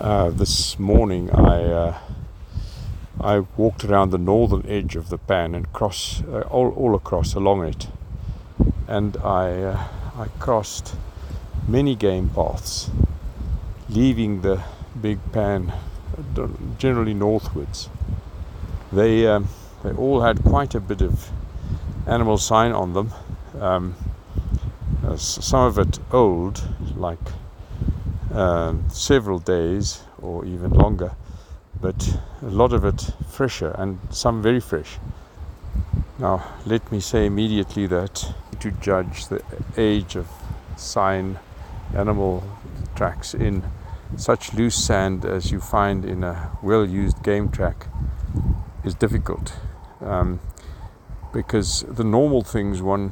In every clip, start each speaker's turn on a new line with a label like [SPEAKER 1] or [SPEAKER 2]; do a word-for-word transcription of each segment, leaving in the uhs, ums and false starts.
[SPEAKER 1] Uh, this morning I uh, I walked around the northern edge of the pan and cross uh, all, all across along it, and I uh, I crossed many game paths, leaving the big pan generally northwards. They um, they all had quite a bit of animal sign on them. Um, uh, some of it old, like um, several days or even longer, but a lot of it fresher, and some very fresh. Now, let me say immediately that to judge the age of sign animal tracks in such loose sand as you find in a well-used game track is difficult, um, because the normal things one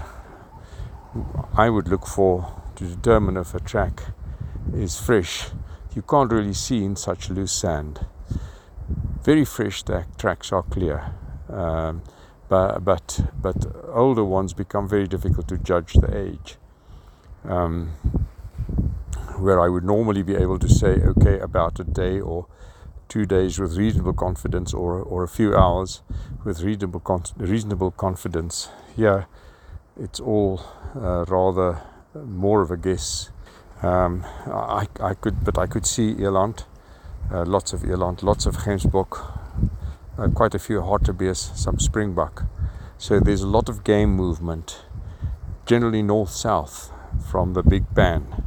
[SPEAKER 1] I would look for to determine if a track is fresh, you can't really see in such loose sand. Very fresh tracks are clear, um, but, but but older ones become very difficult to judge the age. Um, where I would normally be able to say, okay, about a day or two days with reasonable confidence, or or a few hours with reasonable con- reasonable confidence. Here, it's all uh, rather more of a guess. Um, I I could, but I could see eland. Uh, lots of eland, lots of gemsbok, uh, quite a few hartebeest, some springbuck. So there's a lot of game movement, generally north-south from the big pan.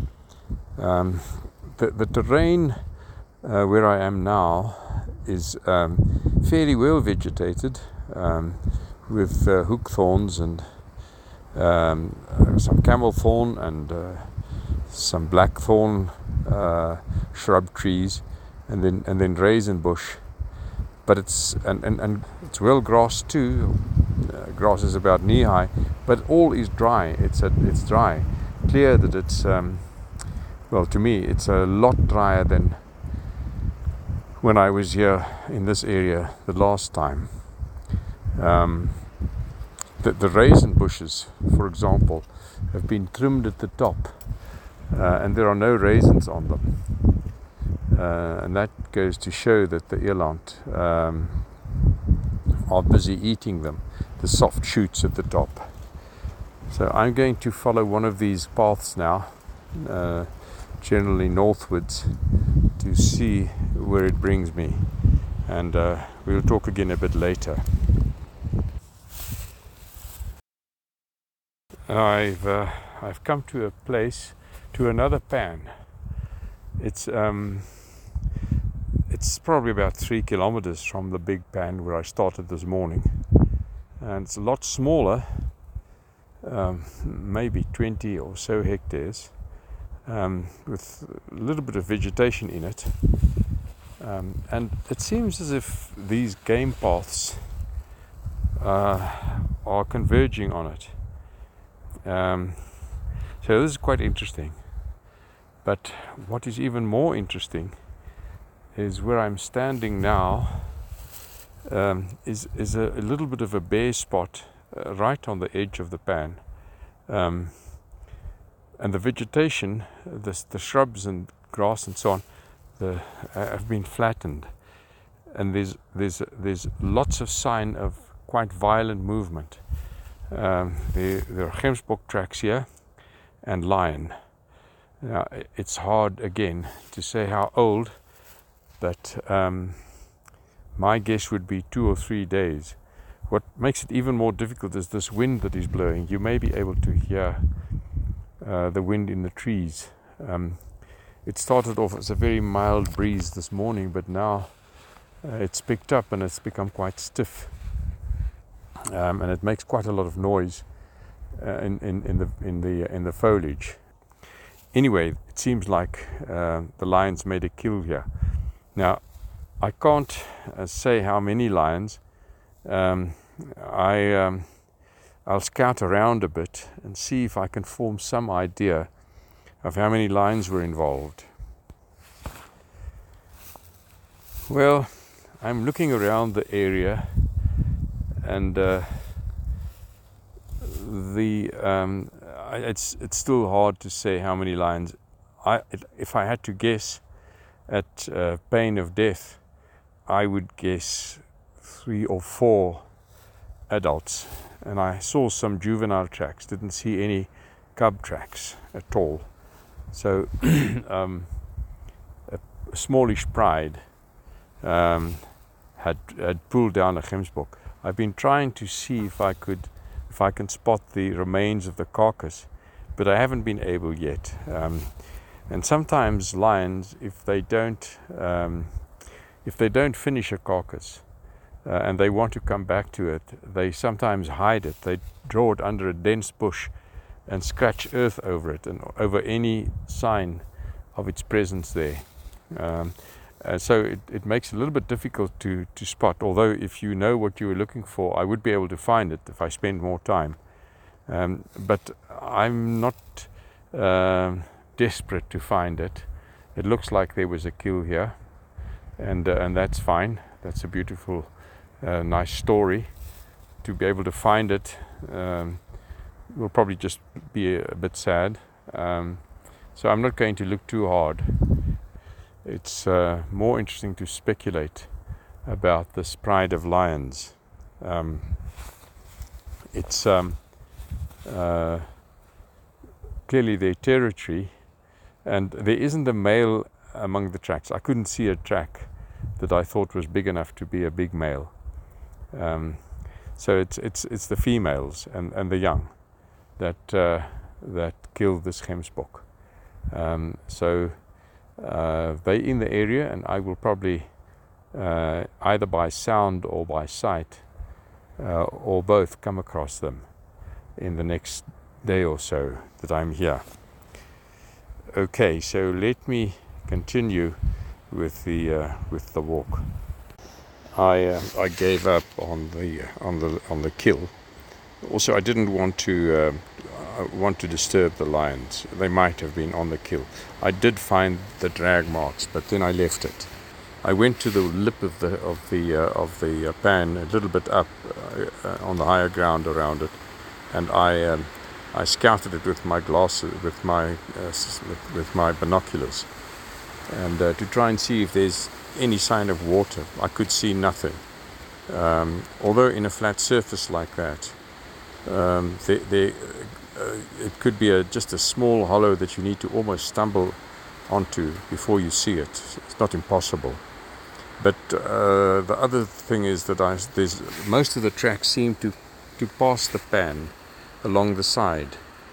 [SPEAKER 1] Um, the, the terrain uh, where I am now is um, fairly well vegetated, um, with uh, hookthorns and um, uh, some camel thorn and uh, some blackthorn uh, shrub trees, and then and then raisin bush. But it's and, and, and it's well grassed too. Uh, grass is about knee high, but all is dry. It's a, it's dry, clear that it's um, well, to me it's a lot drier than when I was here in this area the last time. Um, the, the raisin bushes, for example, have been trimmed at the top. Uh, and there are no raisins on them, uh, and that goes to show that the eland um, are busy eating them, the soft shoots at the top. So I'm going to follow one of these paths now, uh, generally northwards, to see where it brings me, and uh, we'll talk again a bit later. I've uh, I've come to a place, to another pan. It's um, it's probably about three kilometers from the big pan where I started this morning, and it's a lot smaller, um, maybe twenty or so hectares, um, with a little bit of vegetation in it, um, and it seems as if these game paths uh, are converging on it. Um, so this is quite interesting. But what is even more interesting is where I'm standing now, um, is is a, a little bit of a bare spot uh, right on the edge of the pan, um, and the vegetation, the the shrubs and grass and so on, the, uh, have been flattened, and there's there's there's lots of sign of quite violent movement. Um, there, there are gemsbok tracks here, and lion. Now, it's hard again to say how old, but um, my guess would be two or three days. What makes it even more difficult is this wind that is blowing. You may be able to hear uh, the wind in the trees. Um, it started off as a very mild breeze this morning, but now uh, it's picked up and it's become quite stiff, um, and it makes quite a lot of noise uh, in, in, in the in the in the foliage. Anyway, it seems like uh, the lions made a kill here. Now, I can't uh, say how many lions. Um, I, um, I'll scout around a bit and see if I can form some idea of how many lions were involved. Well, I'm looking around the area, and uh, the um, it's it's still hard to say how many lions. I if I had to guess, at uh, pain of death, I would guess three or four adults. And I saw some juvenile tracks, didn't see any cub tracks at all. So um, a smallish pride um, had had pulled down a gemsbok. I've been trying to see if I could, if I can spot the remains of the carcass, but I haven't been able yet. Um, and sometimes lions, if they don't, um, if they don't finish a carcass uh, and they want to come back to it, they sometimes hide it. They draw it under a dense bush and scratch earth over it and over any sign of its presence there. Um, uh, so it, it makes it a little bit difficult to, to spot, although if you know what you were looking for, I would be able to find it if I spend more time. Um, but I'm not uh, desperate to find it. It looks like there was a kill here, and, uh, and that's fine. That's a beautiful, uh, nice story. To be able to find it um, will probably just be a, a bit sad. Um, so I'm not going to look too hard. It's uh, more interesting to speculate about this pride of lions. Um, it's um, uh, clearly their territory, and there isn't a male among the tracks. I couldn't see a track that I thought was big enough to be a big male. Um, so it's it's it's the females and, and the young that uh, that killed this gemsbok. Um, so uh, they're in the area, and I will probably uh, either by sound or by sight uh, or both come across them in the next day or so that I'm here. Okay, so let me continue with the uh, with the walk. I uh, I gave up on the on the on the kill. Also, I didn't want to uh, want to disturb the lions. They might have been on the kill. I did find the drag marks, but then I left it. I went to the lip of the of the uh, of the uh, pan, a little bit up uh, on the higher ground around it, and I um, I scouted it with my glasses, with my uh, with, with my binoculars, and uh, to try and see if there's any sign of water. I could see nothing. Um, although in a flat surface like that, um, there, there, uh, it could be a, just a small hollow that you need to almost stumble onto before you see it. It's not impossible. But uh, the other thing is that I, there's most of the tracks seem to to pass the pan along the side.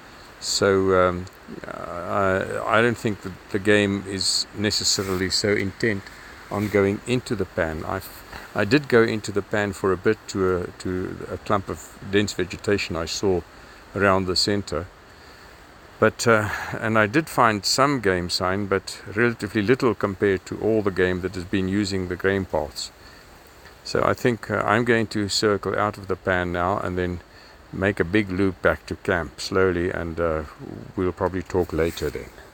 [SPEAKER 1] So um, I, I don't think that the game is necessarily so intent on going into the pan. I I did go into the pan for a bit to a, to a clump of dense vegetation I saw around the center. But uh, and I did find some game sign, but relatively little compared to all the game that has been using the grain paths. So I think uh, I'm going to circle out of the pan now and then make a big loop back to camp slowly, and uh, we'll probably talk later then.